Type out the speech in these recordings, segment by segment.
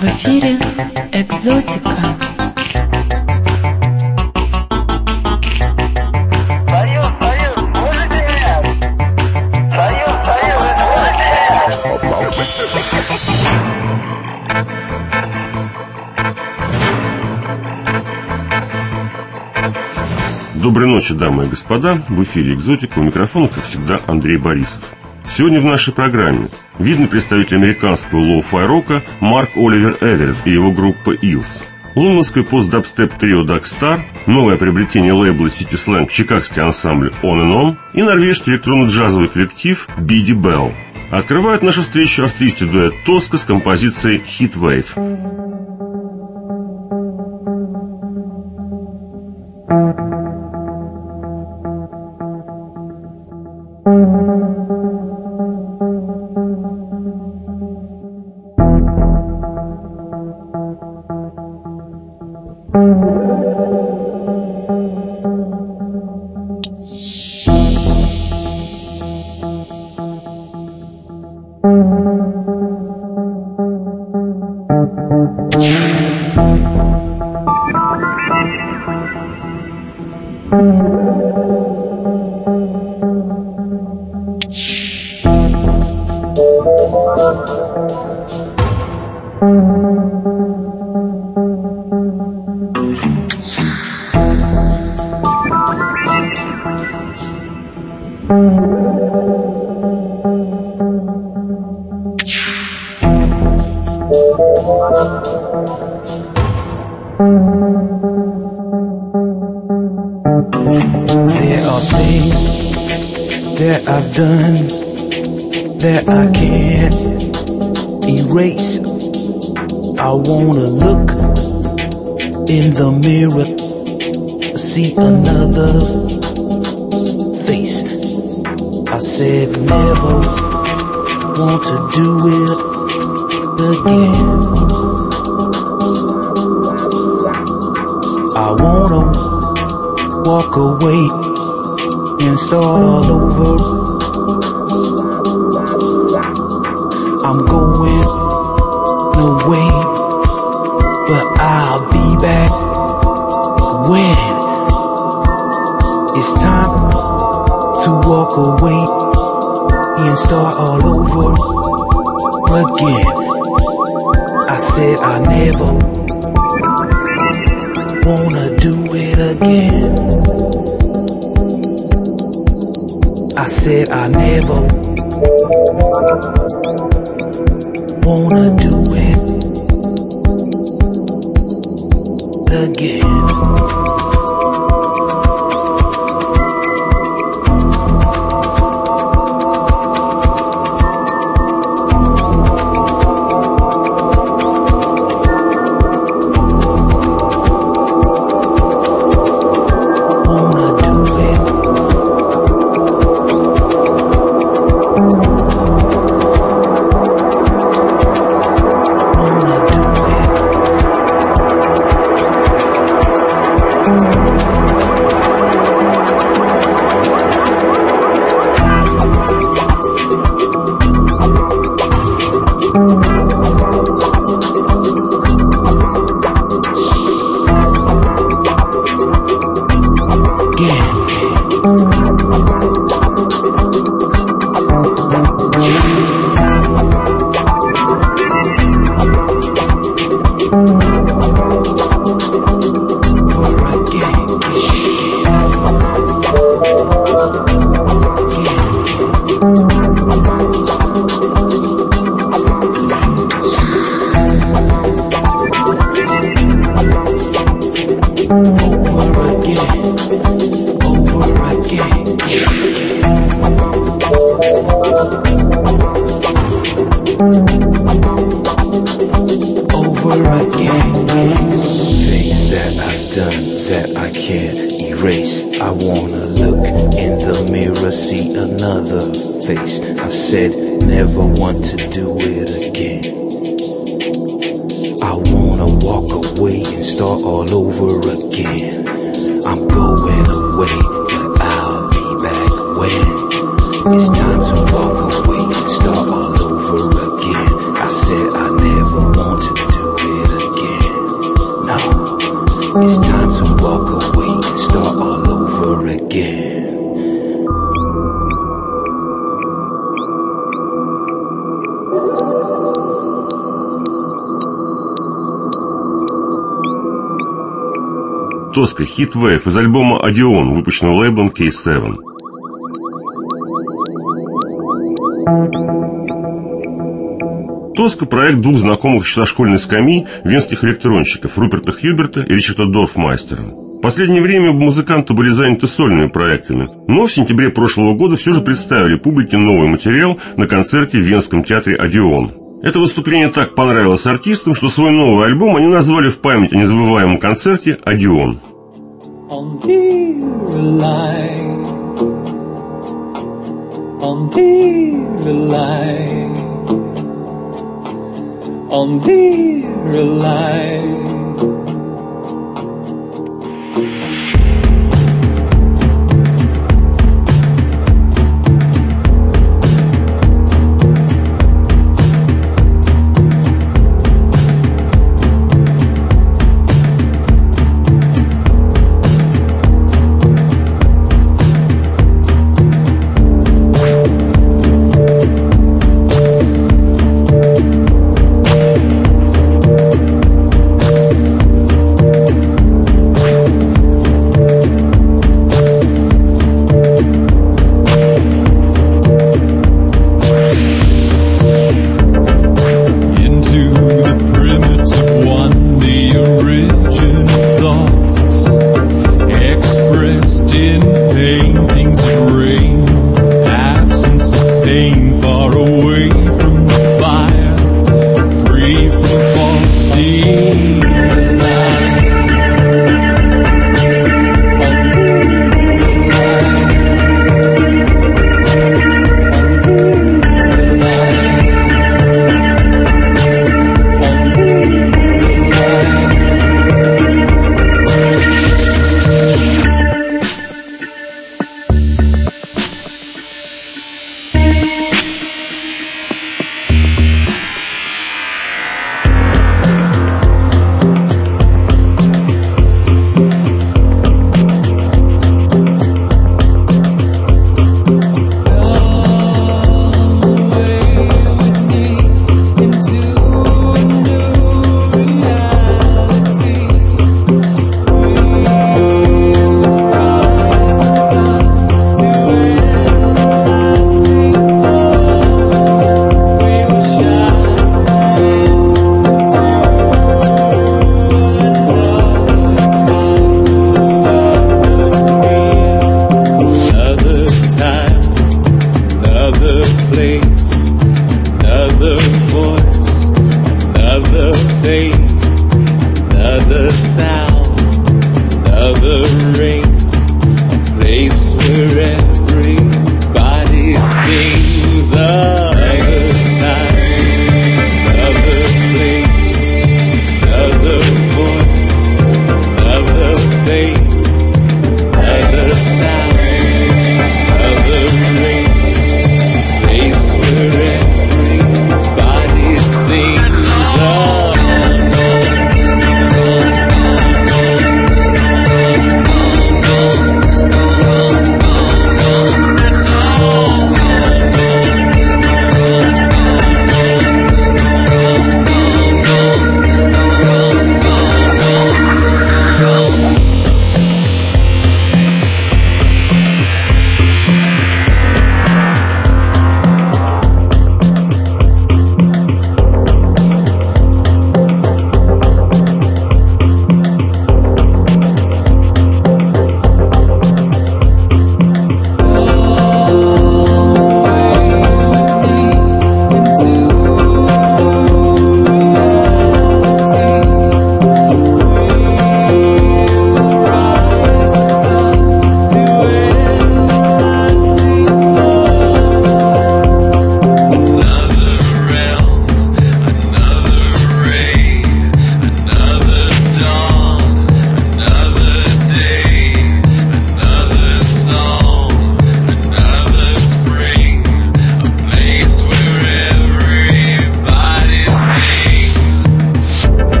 В эфире «Экзотика». Доброй ночи, дамы и господа. В эфире «Экзотика», у микрофона, как всегда, Андрей Борисов. Сегодня в нашей программе видный представитель американского лоу-фай рока Марк Оливер Эверетт и его группа Eels, лондонское пост-дабстеп трио Dark Star, новое приобретение лейбла City Slang чикагский ансамбль On and On и норвежский электронно-джазовый коллектив Biddy Bell. Открывает нашу встречу австрийский дуэт Tosca с композицией Heat Wave. There are things that I've done that I can't erase. I wanna look in the mirror, see another face. I said never want to do it again. I wanna walk away and start all over. I'm going away, but I'll be back when it's time to walk away and start all over again. I said I never wanna do it again. I said I never wanna do it again. It's time to walk away and start all over again. I said I never want to do Tosca Heatwave из альбома Odeon, выпущенного лейблом K7. Tosca – проект двух знакомых еще со школьной скамьи венских электронщиков Руперта Хьюберта и Ричарда Дорфмайстера. В последнее время музыканты были заняты сольными проектами, но в сентябре прошлого года все же представили публике новый материал на концерте в Венском театре Odeon. Это выступление так понравилось артистам, что свой новый альбом они назвали в память о незабываемом концерте Odeon.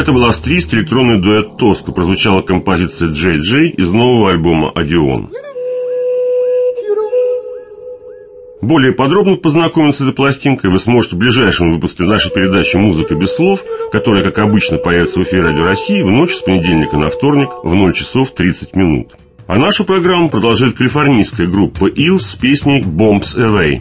Это был австрийский электронный дуэт Tosca. Прозвучала композиция «Джей-Джей» из нового альбома «Одеон». Более подробно познакомиться с этой пластинкой вы сможете в ближайшем выпуске нашей передачи «Музыка без слов», которая, как обычно, появится в эфире Радио России в ночь с понедельника на вторник в 0 часов 30 минут. А нашу программу продолжает калифорнийская группа Eels с песней «Bombs Away».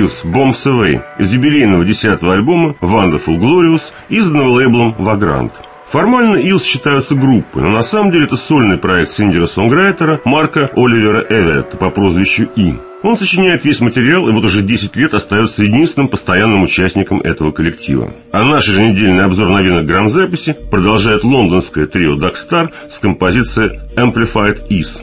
Eagles Bombs Away из юбилейного 10-го альбома Wonderful Glorious, изданного лейблом Vagrant. Формально Eagles считаются группой, но на самом деле это сольный проект сингера-сонграйтера Марка Оливера Эверетта по прозвищу И. Он сочиняет весь материал и вот уже 10 лет остается единственным постоянным участником этого коллектива. А наш еженедельный обзор новинок грамзаписи продолжает лондонское трио Dark Star с композицией Amplified Ease.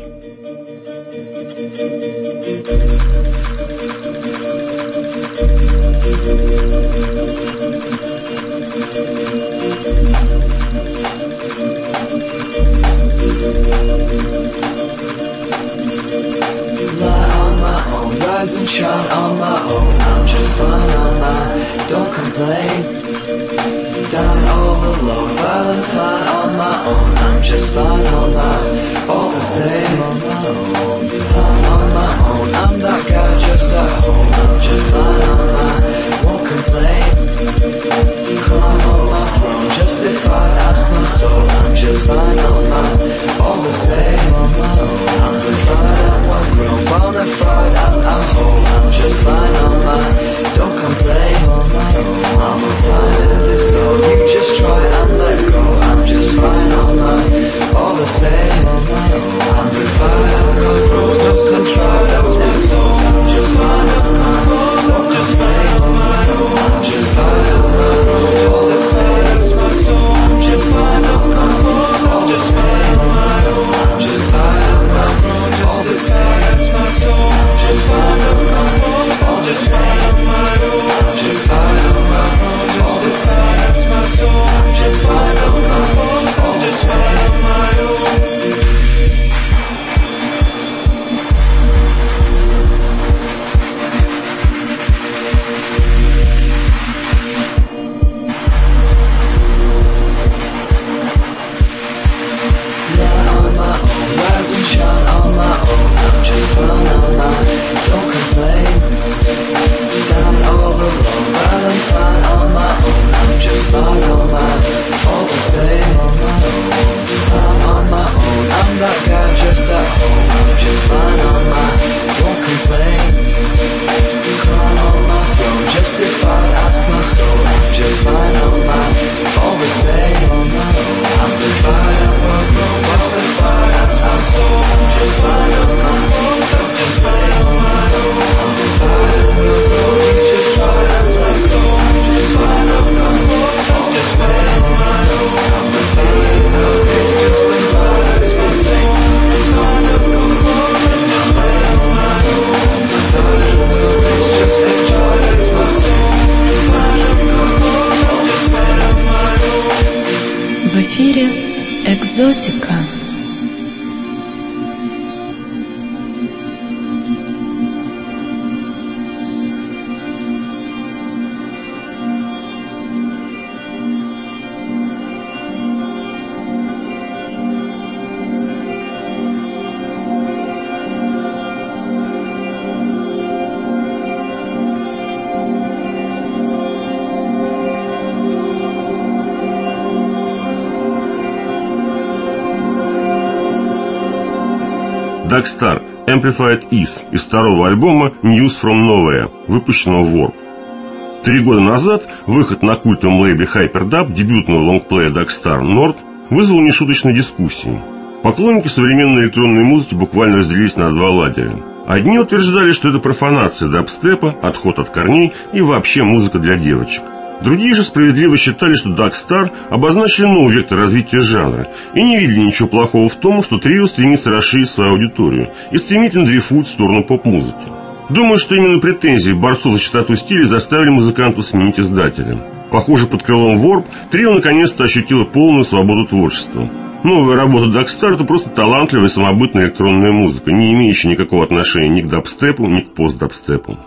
And chant on my own, I'm just fine on my, don't complain. Down overload, Valentine on my own, I'm just fine on my, all the same on my own. Time on my own, I'm that guy just at home, I'm just fine on my, won't complain. Climb on my throne, justified, ask my soul, I'm just fine on my, all the same on my own. I'm the pride, I'm one grown, bona fide, I'm whole, I'm just fine on my, don't complain on my own. I'm a time of this soul, you just try and let go, I'm just fine on my, all the same on my own. I'm the fire, I'm got rose, no control, that's my soul, I'm just fine on my own, don't just play on my own. I'm just fine on my own, just a side, that's my soul, I'm just fine on my own, don't just stay on my own. I'm just fine on my own, just a side, that's my soul, I'm just fine on my own, don't just stay on my own. I'm just fine on my own, just a side, that's my soul, I'm just fine on my own, don't just stay on my own. В эфире «Экзотика». Dark Star Amplified Ease из второго альбома News from Nowhere, выпущенного в Warp. 3 года назад выход на культовом лейбле Hyperdub дебютного лонгплея Dark Star North вызвал нешуточные дискуссии. Поклонники современной электронной музыки буквально разделились на два лагеря. Одни утверждали, что это профанация дабстепа, отход от корней и вообще музыка для девочек. Другие же справедливо считали, что Dark Star обозначили новый вектор развития жанра и не видели ничего плохого в том, что трио стремится расширить свою аудиторию и стремительно дрейфует в сторону поп-музыки. Думаю, что именно претензии борцов за чистоту стиля заставили музыкантов сменить издателя. Похоже, под крылом Warp трио наконец-то ощутило полную свободу творчества. Новая работа Dark Star – это просто талантливая самобытная электронная музыка, не имеющая никакого отношения ни к дабстепу, ни к пост-дабстепу.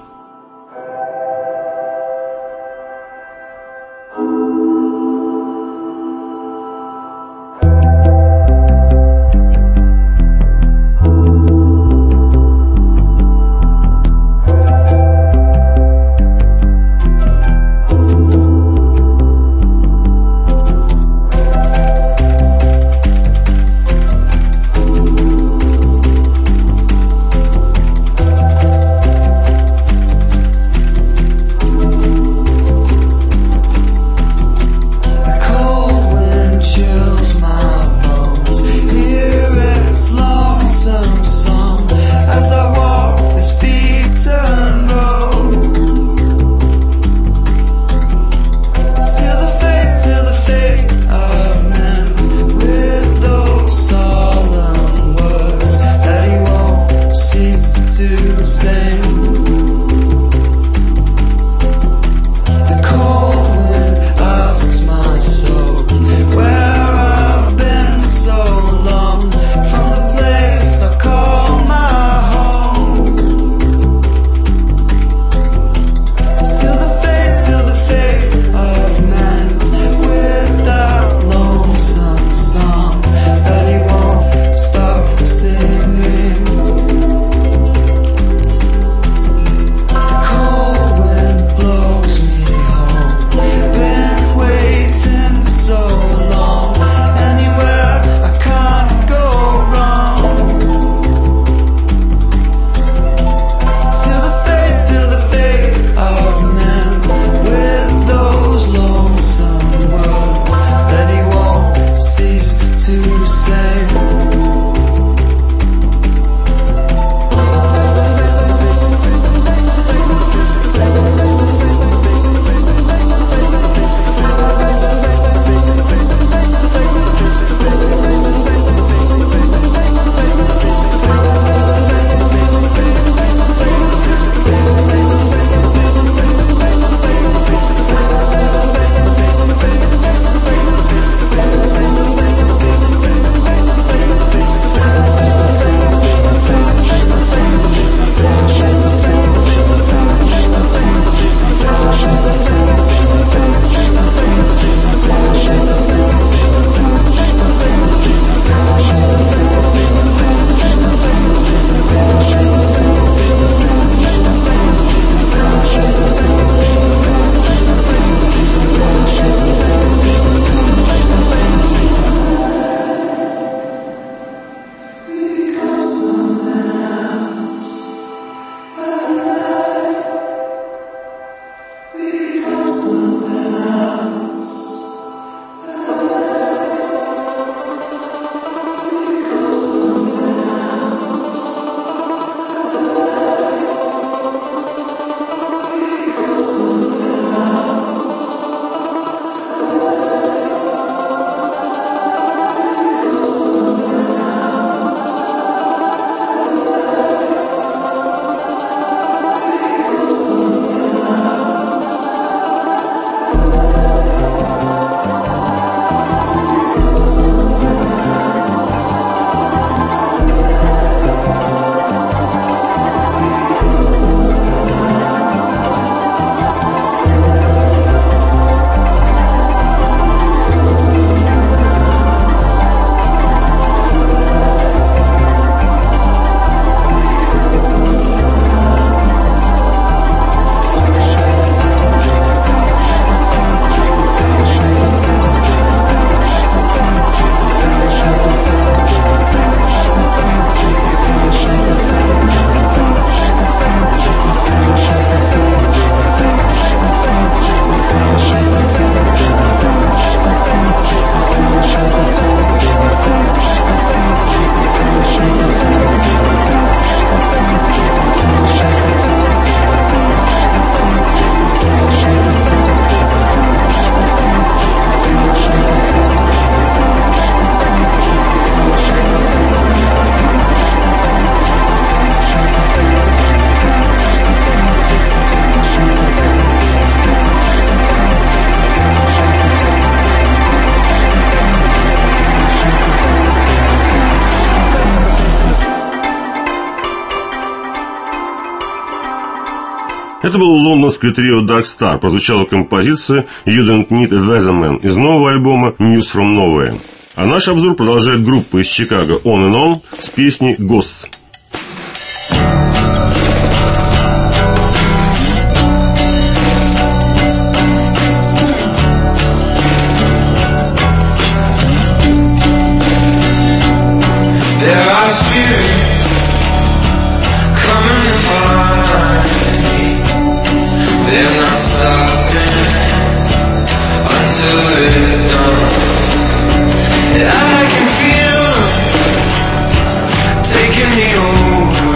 Это было лондонское трио Dark Star, прозвучала композиция You Don't Need a Weatherman из нового альбома News from Nowhere. А наш обзор продолжает группа из Чикаго On and On с песней Ghosts. There are spirits coming to find me. They're not stopping until it's done. And I can feel them taking me over.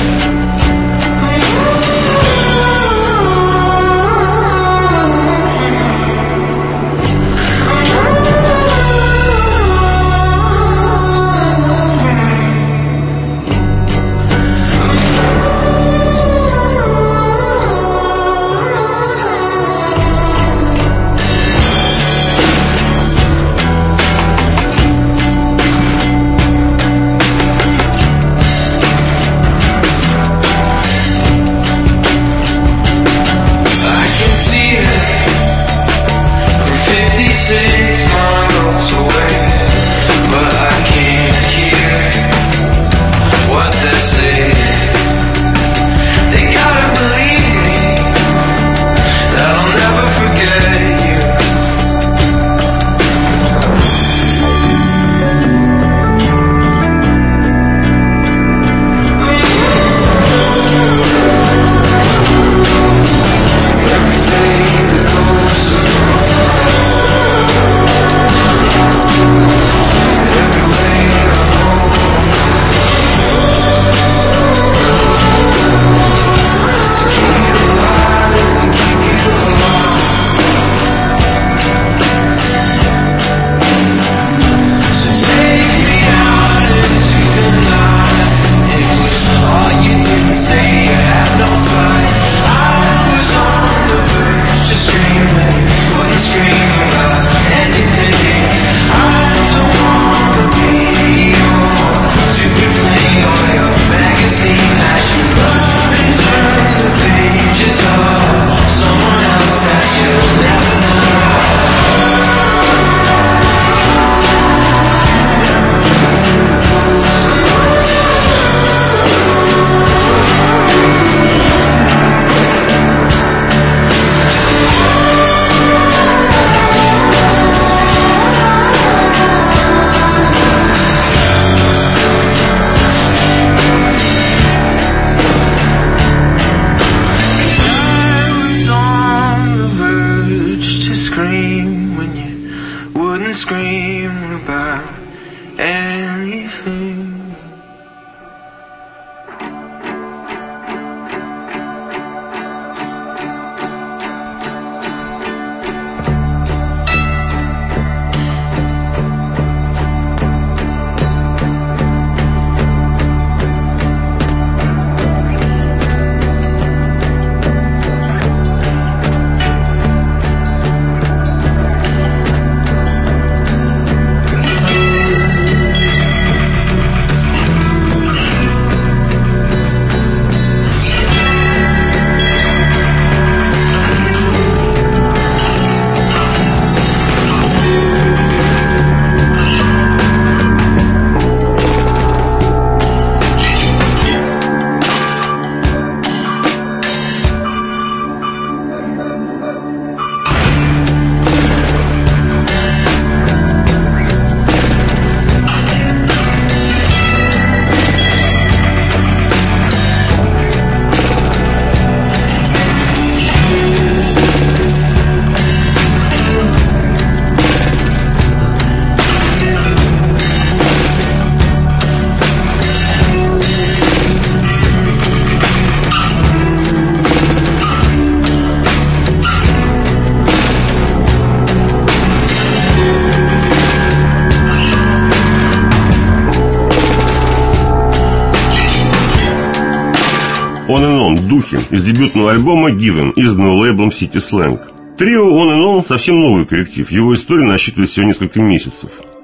On and On, духи, из дебютного альбома Given, изданного лейблом City Slang. Трио On and On совсем новый коллектив, его история насчитывает всего несколько месяцев.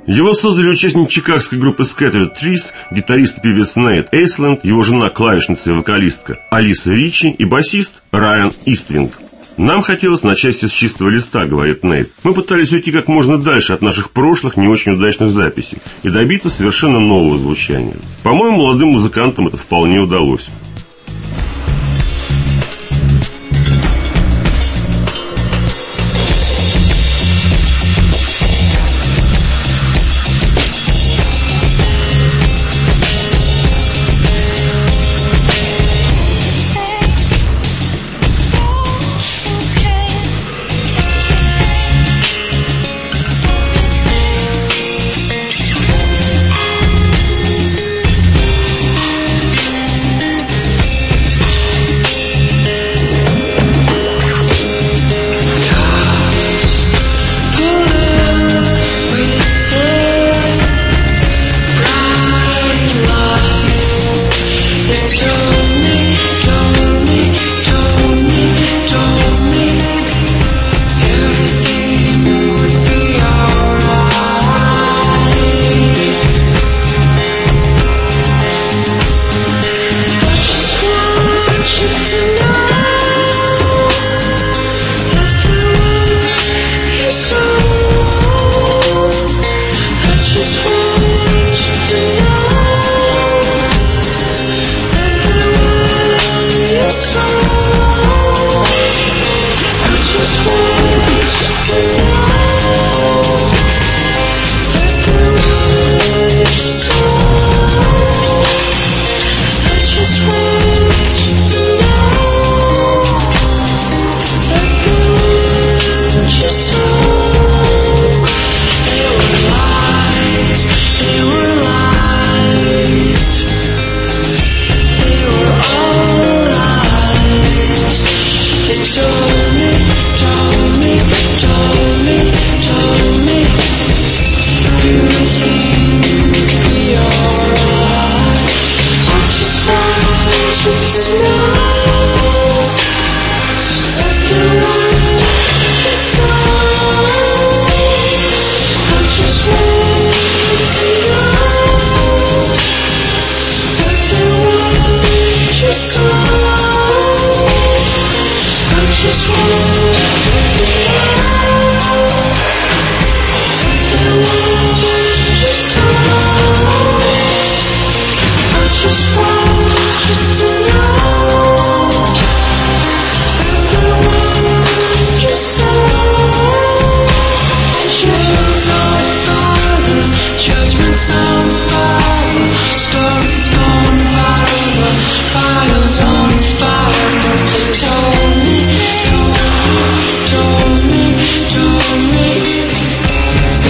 Его создали участники чикагской группы Scattered Trees, гитарист и певец Нейт Эйсленд, его жена клавишница и вокалистка Алиса Ричи и басист Райан Иствинг. «Нам хотелось начать все с чистого листа», — говорит Нейт. «Мы пытались уйти как можно дальше от наших прошлых не очень удачных записей и добиться совершенно нового звучания. По-моему, молодым музыкантам это вполне удалось».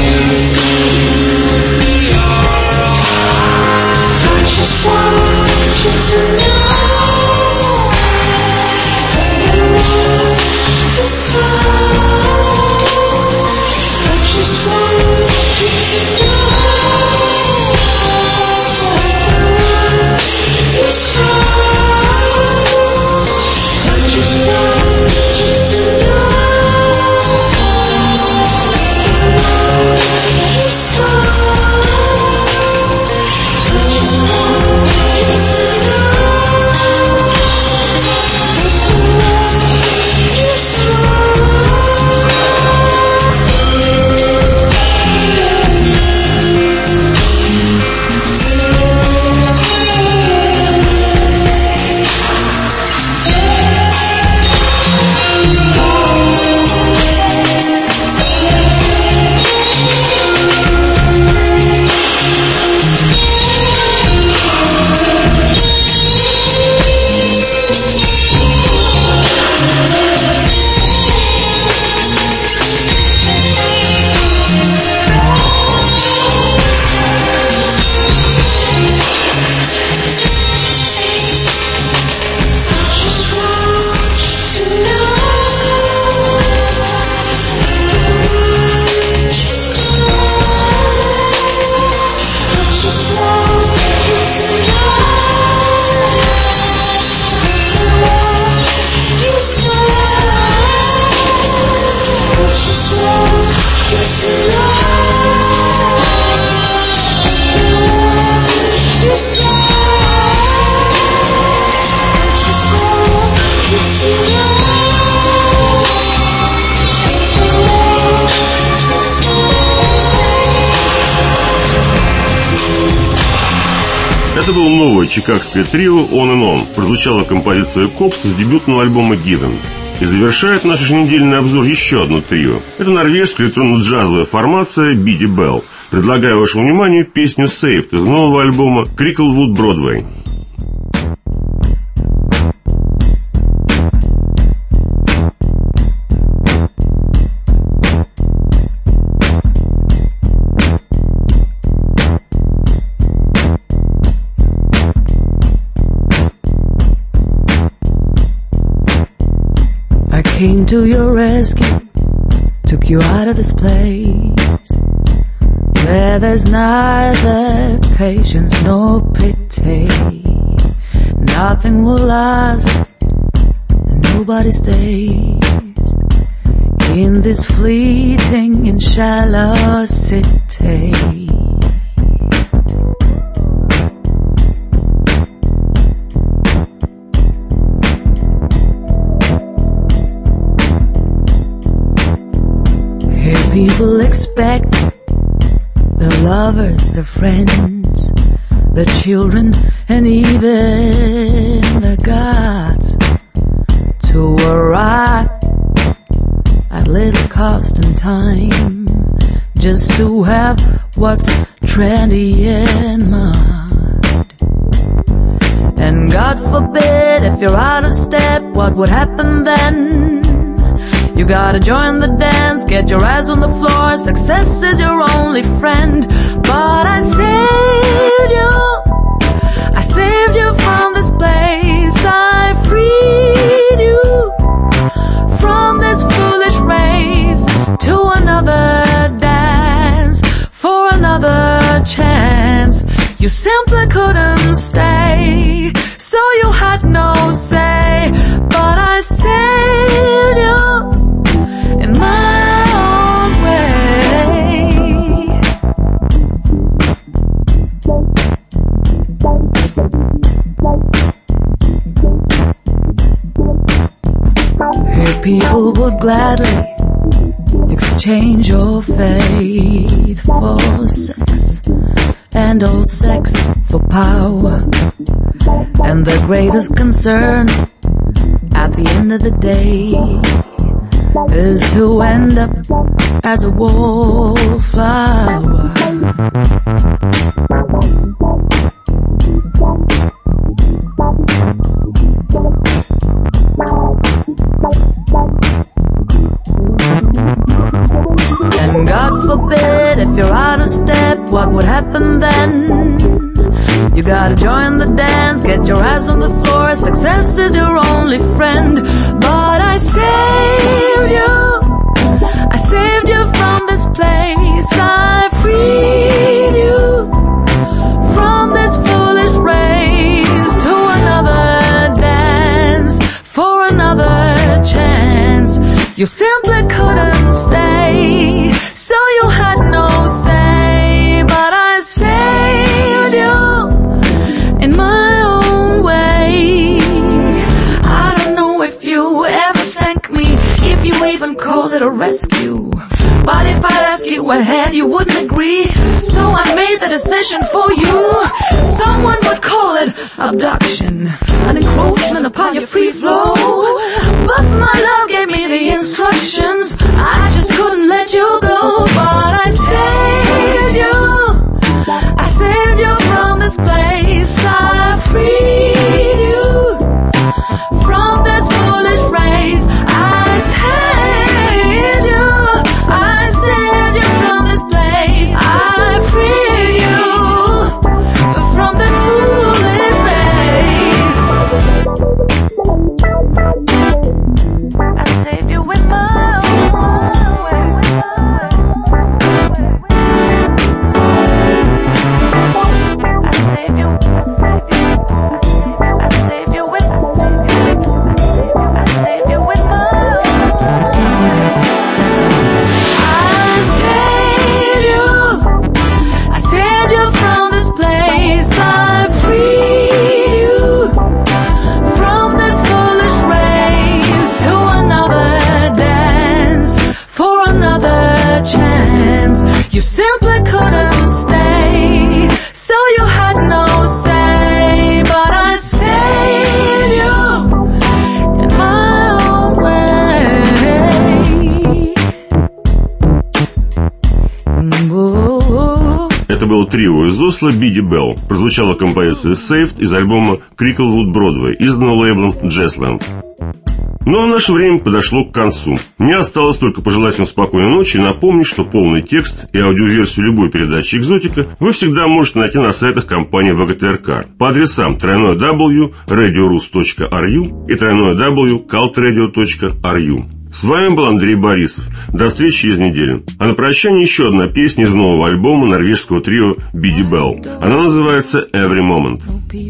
Just one Это было новое чикагское трио On and On. Прозвучала композиция «Копс» с дебютного альбома «Given». И завершает наш еженедельный обзор еще одно трио. Это норвежская электронно-джазовая формация Biddy Bell. Предлагаю вашему вниманию песню «Saved» из нового альбома Cricklewood Broadway. Came to your rescue, took you out of this place where there's neither patience nor pity. Nothing will last and nobody stays in this fleeting and shallow city. People expect their lovers, their friends, their children, and even their gods to arrive at little cost and time, just to have what's trendy and mind. And God forbid if you're out of step, what would happen then? You gotta join the dance, get your eyes on the floor, success is your only friend. But I saved you from this place, I freed you from this foolish race to another dance, for another chance. You simply couldn't stay, so you had no say. But I saved you in my own way. Here people would gladly exchange your faith for sex, and all sex for power. And their greatest concern at the end of the day is to end up as a wallflower. And God forbid if you're out of step, what would happen then? You gotta join the dance, get your ass on the floor, success is your only friend. But I saved you from this place, I freed you from this foolish race to another dance, for another chance. You simply couldn't stay, so you had no say. But I saved you in my own way. I don't know if you ever thank me, if you even call it a rescue. But if I'd ask you ahead, you wouldn't agree. So I made the decision for you. Someone would call it abduction, an encroachment upon your free flow. But my love gave me the instructions, I just couldn't let you go. But I saved you from this place, I freed you from this foolish race. I saved you from this place, I freed you from this foolish race. I saved you with my own way. Это было трио из Осло Biddy Bell. Прозвучала композиция Saved из альбома Cricklewood Broadway, изданного лейблом Jazzland. Ну а наше время подошло к концу. Мне осталось только пожелать вам спокойной ночи и напомнить, что полный текст и аудиоверсию любой передачи «Экзотика» вы всегда можете найти на сайтах компании ВГТРК по адресам www.radiorus.ru и www.cultradio.ru. С вами был Андрей Борисов. До встречи через неделю. А на прощание еще одна песня из нового альбома норвежского трио Biddy Bell. Она называется «Every Moment».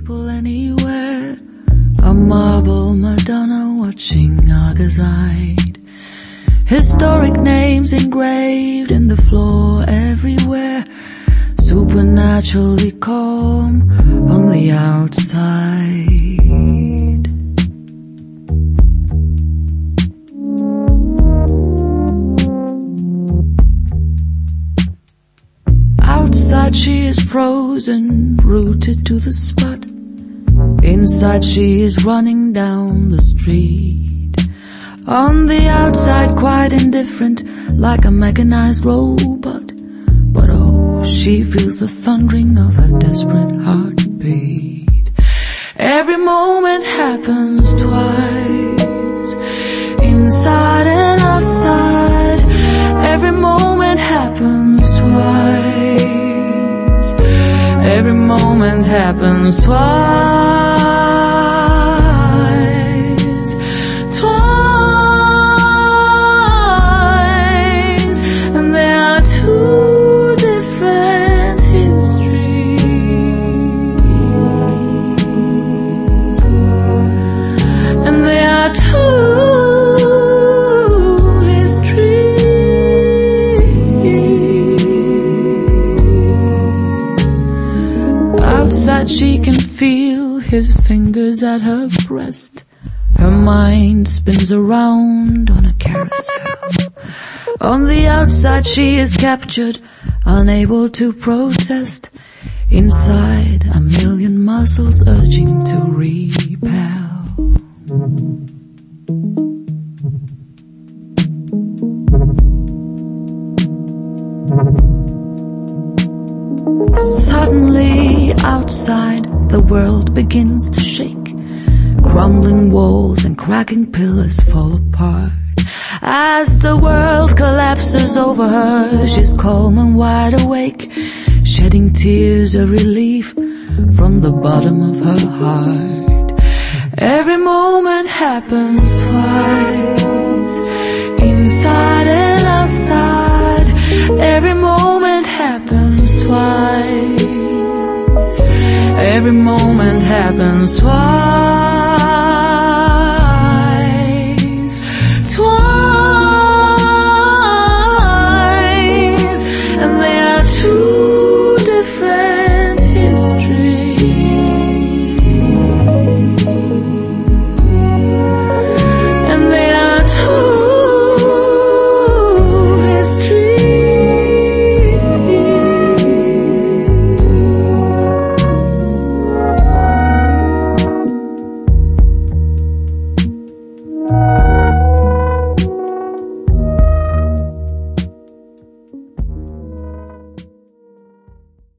A marble Madonna watching Argoside. Historic names engraved in the floor everywhere. Supernaturally calm on the outside. Outside she is frozen, rooted to the spot. Inside she is running down the street. On the outside quite indifferent, like a mechanized robot. But oh, she feels the thundering of her desperate heartbeat. Every moment happens twice, inside and outside. Every moment happens twice. Every moment happens twice. And there are two different histories. And there are two she can feel his fingers at her breast. Her mind spins around on a carousel. On the outside she is captured, unable to protest. Inside, a million muscles urging to repel. Suddenly, outside, the world begins to shake. Crumbling walls and cracking pillars fall apart. As the world collapses over her, she's calm and wide awake, shedding tears of relief from the bottom of her heart. Every moment happens twice, inside and outside. Every moment happens twice. Every moment happens twice.